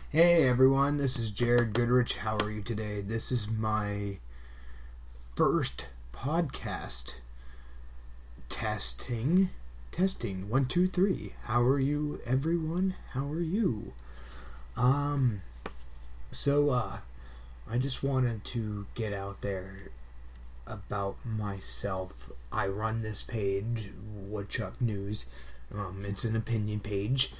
Hey everyone, this is Jared Goodrich. How are you today? This is my first podcast. Testing. 1, 2, 3. How are you, everyone? How are you? I just wanted to get out there about myself. I run this page, Woodchuck News. It's an opinion page.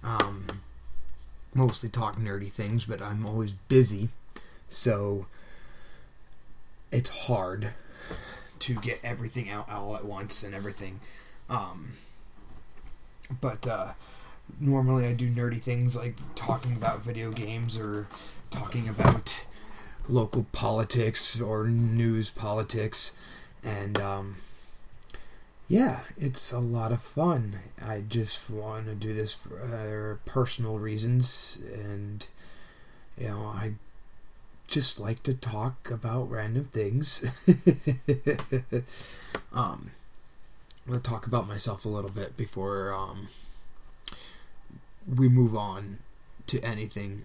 Mostly talk nerdy things, but I'm always busy, so it's hard to get everything out all at once and everything. Normally I do nerdy things like talking about video games or talking about local politics or news politics, and yeah, it's a lot of fun. I just want to do this for personal reasons, and I just like to talk about random things. I'll talk about myself a little bit before we move on to anything.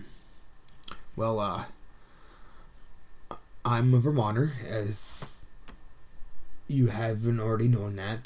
I'm a Vermonter. You haven't already known that.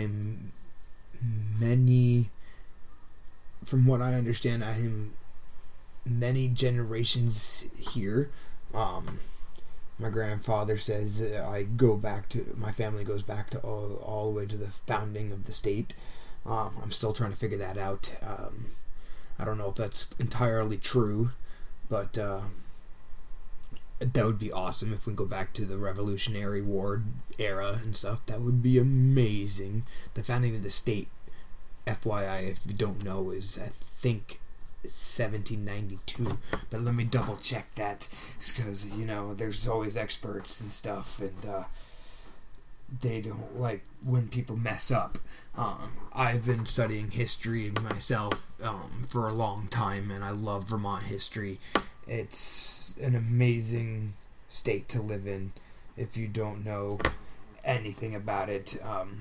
From what I understand, I am many generations here. My grandfather says my family goes back to all the way to the founding of the state. I'm still trying to figure that out. I don't know if that's entirely true, but that would be awesome if we go back to the Revolutionary War era and stuff. That would be amazing. The founding of the state, FYI, if you don't know, is I think 1792. But let me double check that, because there's always experts and stuff, and they don't like when people mess up. I've been studying history myself for a long time, and I love Vermont history. It's an amazing state to live in if you don't know anything about it.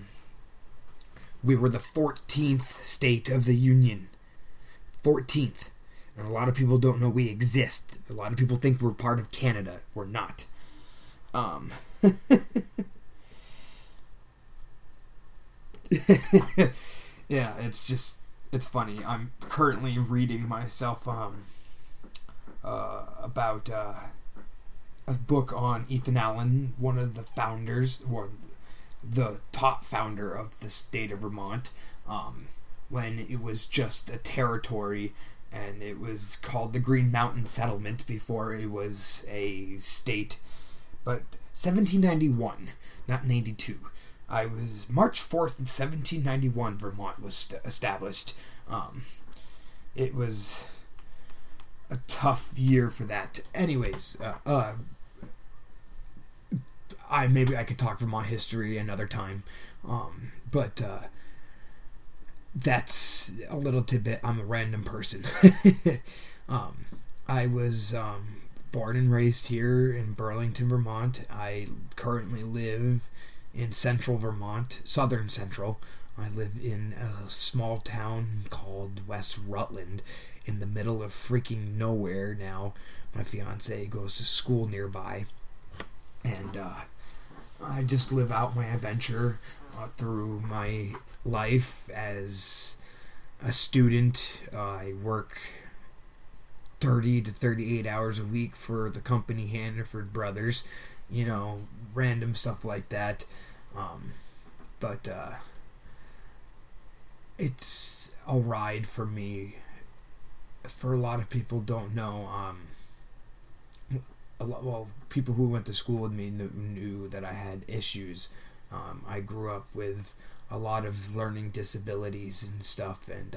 We were the 14th state of the Union. 14th. And a lot of people don't know we exist. A lot of people think we're part of Canada. We're not. Yeah, it's funny. I'm currently reading myself about a book on Ethan Allen, one of the founders, or the top founder of the state of Vermont, when it was just a territory, and it was called the Green Mountain Settlement before it was a state. But 1791, not 92. I was March 4th in 1791. Vermont was established. It was a tough year for that. Anyways, maybe I could talk Vermont history another time. But that's a little tidbit. I'm a random person. I was born and raised here in Burlington, Vermont. I currently live in central Vermont, southern central. I live in a small town called West Rutland, in the middle of freaking nowhere now. My fiance goes to school nearby, and I just live out my adventure through my life as a student. I work 30 to 38 hours a week for the company Hannaford Brothers, random stuff like that. But it's a ride for me. For a lot of people don't know, people who went to school with me knew that I had issues. I grew up with a lot of learning disabilities and stuff, and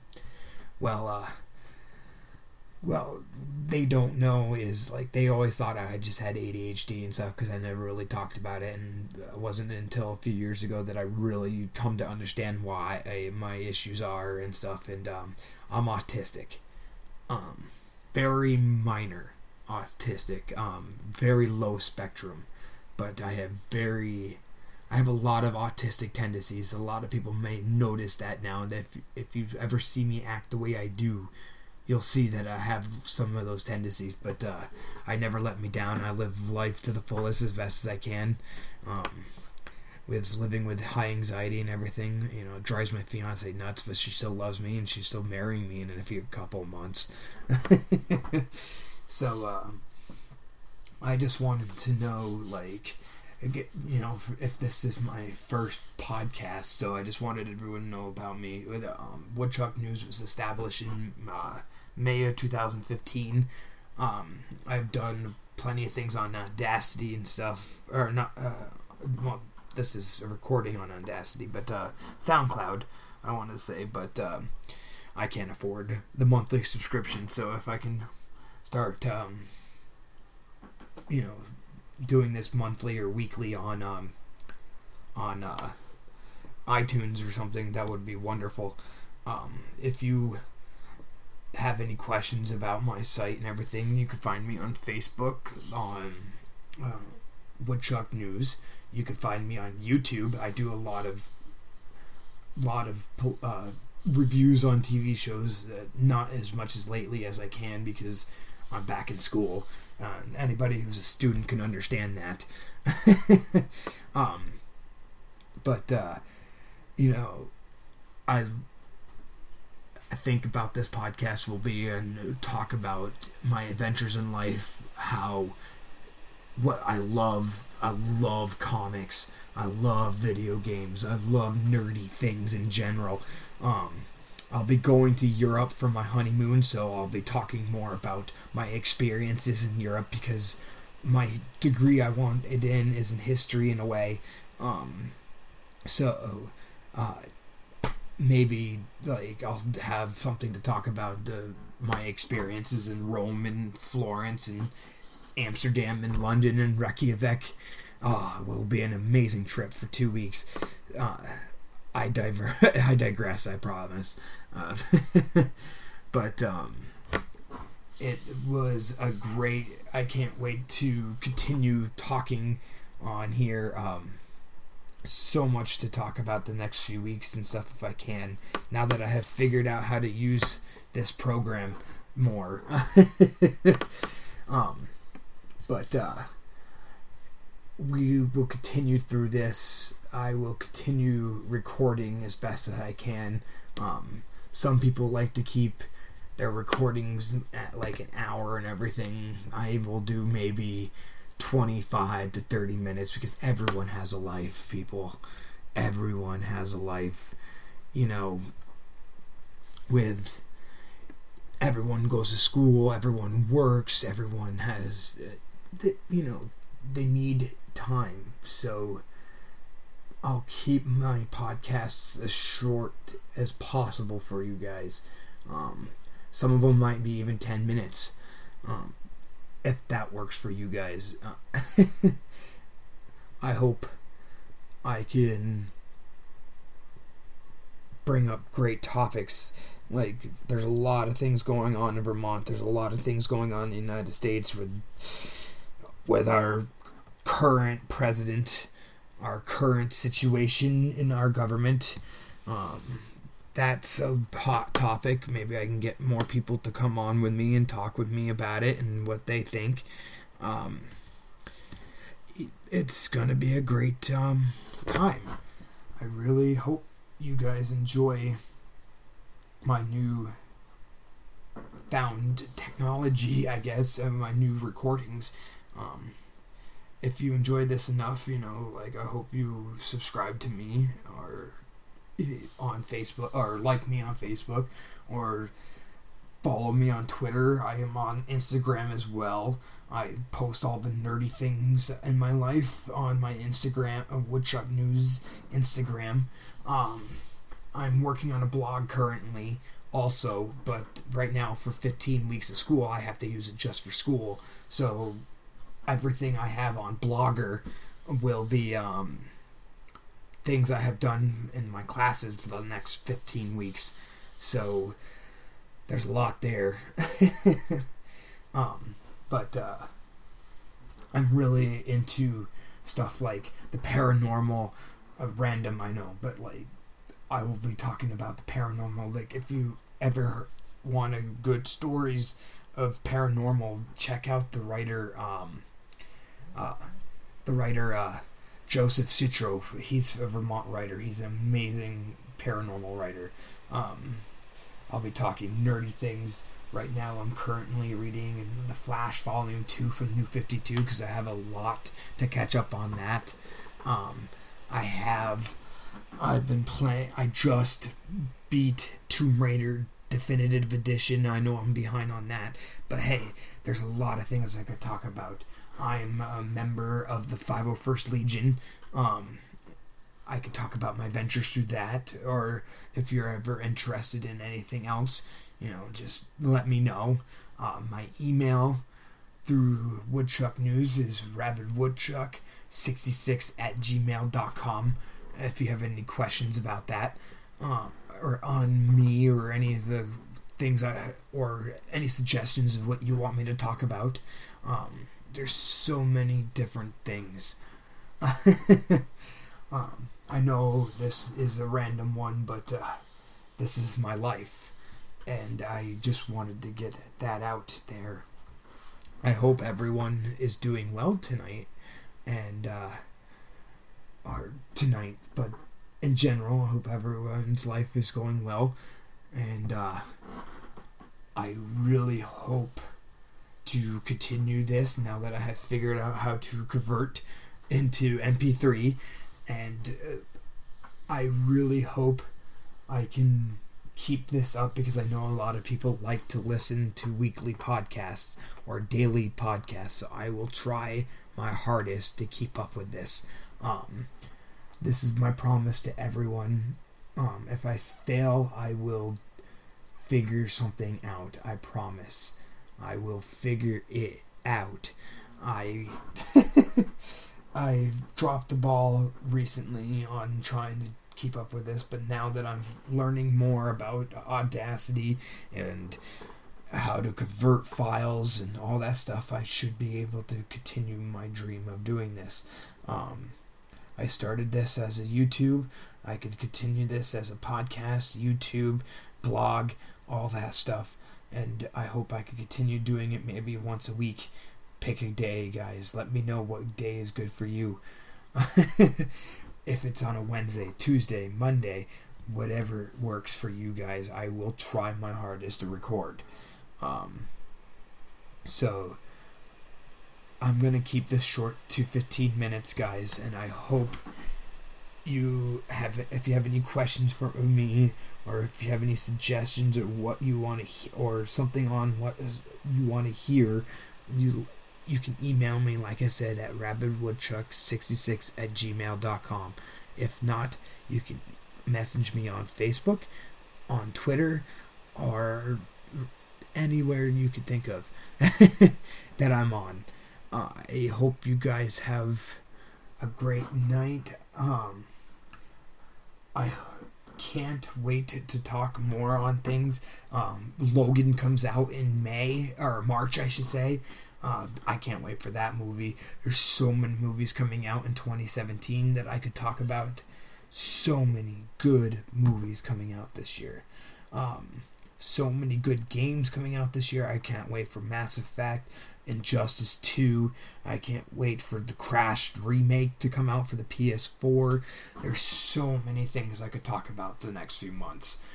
they don't know is like they always thought I just had ADHD and stuff because I never really talked about it, and it wasn't until a few years ago that I really come to understand why my issues are and stuff. And I'm autistic, very minor autistic, very low spectrum, but I have a lot of autistic tendencies. A lot of people may notice that now, and if you ever see me act the way I do, you'll see that I have some of those tendencies, but I never let me down. I live life to the fullest as best as I can. With living with high anxiety and everything, it drives my fiance nuts, but she still loves me and she's still marrying me in a couple of months. So I just wanted to know, if this is my first podcast, so I just wanted everyone to know about me. Woodchuck News was established in May of 2015. I've done plenty of things on Audacity and stuff, or not. This is a recording on Audacity, but SoundCloud, I want to say, but I can't afford the monthly subscription, so if I can start, doing this monthly or weekly on iTunes or something, that would be wonderful. If you have any questions about my site and everything, you can find me on Facebook on Woodchuck News. You can find me on YouTube. I do a lot of reviews on TV shows, not as much as lately as I can because I'm back in school. Anybody who's a student can understand that. I think about this podcast will be and talk about my adventures in life, what I love comics, I love video games, I love nerdy things in general. I'll be going to Europe for my honeymoon, so I'll be talking more about my experiences in Europe because my degree I wanted in is in history in a way. Maybe I'll have something to talk about my experiences in Rome and Florence and Amsterdam and London and Reykjavik. It will be an amazing trip for 2 weeks. I digress, I promise. But it was a great... I can't wait to continue talking on here. So much to talk about the next few weeks and stuff if I can. Now that I have figured out how to use this program more. But we will continue through this. I will continue recording as best as I can. Some people like to keep their recordings at an hour and everything. I will do maybe 25 to 30 minutes because everyone has a life, people. Everyone has a life. With everyone goes to school, everyone works, everyone has, they need time. So I'll keep my podcasts as short as possible for you guys. Some of them might be even 10 minutes. If that works for you guys. I hope I can bring up great topics. There's a lot of things going on in Vermont. There's a lot of things going on in the United States with our current president, our current situation in our government. That's a hot topic. Maybe I can get more people to come on with me and talk with me about it and what they think. It's going to be a great time. I really hope you guys enjoy my new found technology, I guess, and my new recordings. If you enjoyed this enough, I hope you subscribe to me or on Facebook, or like me on Facebook, or follow me on Twitter. I am on Instagram as well. I post all the nerdy things in my life on my Instagram, Woodchuck News Instagram. I'm working on a blog currently also, but right now for 15 weeks of school, I have to use it just for school. So everything I have on Blogger will be things I have done in my classes for the next 15 weeks. So there's a lot there. But I'm really into stuff like the paranormal, random, I know, but I will be talking about the paranormal. If you ever want good stories of paranormal, check out the writer, Joseph Citro. He's a Vermont writer. He's an amazing paranormal writer. I'll be talking nerdy things. Right now I'm currently reading The Flash Volume 2 from New 52 because I have a lot to catch up on that. I just beat Tomb Raider Definitive Edition. I know I'm behind on that, but hey, there's a lot of things I could talk about. I'm a member of the 501st Legion. I could talk about my ventures through that, or if you're ever interested in anything else, just let me know. My email through Woodchuck News is rabidwoodchuck66@gmail.com if you have any questions about that, or on me, or any of the things or any suggestions of what you want me to talk about. There's so many different things. I know this is a random one, but this is my life, and I just wanted to get that out there. I hope everyone is doing well tonight, but in general, I hope everyone's life is going well, and I really hope to continue this now that I have figured out how to convert into MP3, and I really hope I can keep this up because I know a lot of people like to listen to weekly podcasts or daily podcasts, so I will try my hardest to keep up with this. This is my promise to everyone. If I fail, I will figure something out. I promise. I will figure it out. I dropped the ball recently on trying to keep up with this, but now that I'm learning more about Audacity and how to convert files and all that stuff, I should be able to continue my dream of doing this. I started this as a YouTube. I could continue this as a podcast, YouTube, blog, all that stuff. And I hope I could continue doing it maybe once a week. Pick a day, guys. Let me know what day is good for you. If it's on a Wednesday, Tuesday, Monday, whatever works for you guys, I will try my hardest to record. So I'm going to keep this short to 15 minutes, guys, and I hope if you have any questions for me, or if you have any suggestions or what you want to or something on what you want to hear, you can email me, like I said, at rabidwoodchuck66@gmail.com. If not, you can message me on Facebook, on Twitter, or anywhere you could think of that I'm on. I hope you guys have a great night. I can't wait to talk more on things. Logan comes out in March, I should say. I can't wait for that movie. There's so many movies coming out in 2017 that I could talk about. So many good movies coming out this year. So many good games coming out this year. I can't wait for Mass Effect, Injustice 2. I can't wait for the Crash remake to come out for the PS4. There's so many things I could talk about the next few months.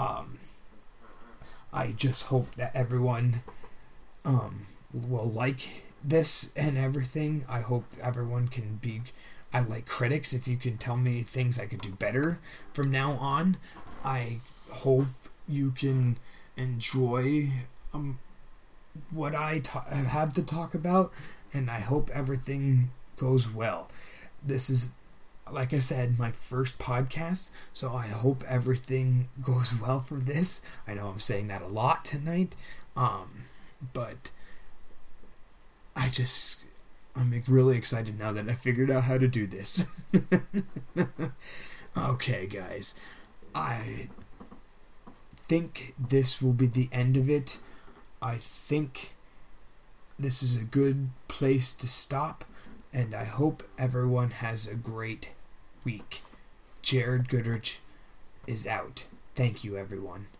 I just hope that everyone will like this and everything. I hope everyone can be... I like critics. If you can tell me things I could do better from now on, I hope you can enjoy what I have to talk about, and I hope everything goes well. This is, like I said, my first podcast, so I hope everything goes well for this. I know I'm saying that a lot tonight, but I'm really excited now that I figured out how to do this. Okay, guys. I think this will be the end of it. I think this is a good place to stop, and I hope everyone has a great week. Jared Goodrich is out. Thank you, everyone.